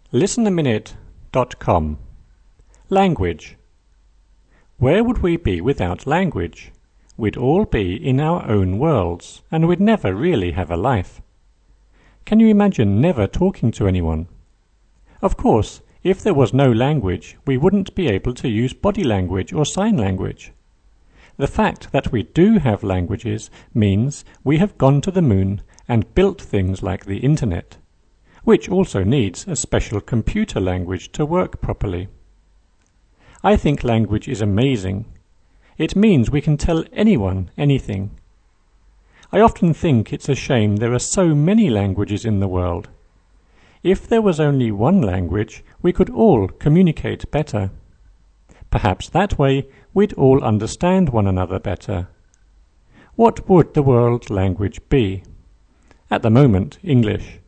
ListenAminute.com. Language. Where would we be without language? We'd all be in our own worlds, and we'd never really have a life. Can you imagine never talking to anyone? Of course, if there was no language, we wouldn't be able to use body language or sign language. The fact that we do have languages means we have gone to the moon and built things like the internet, which also needs a special computer language to work properly. I think language is amazing. It means we can tell anyone anything. I often think it's a shame there are so many languages in the world. If there was only one language, we could all communicate better. Perhaps that way we'd all understand one another better. What would the world language be? At the moment, English.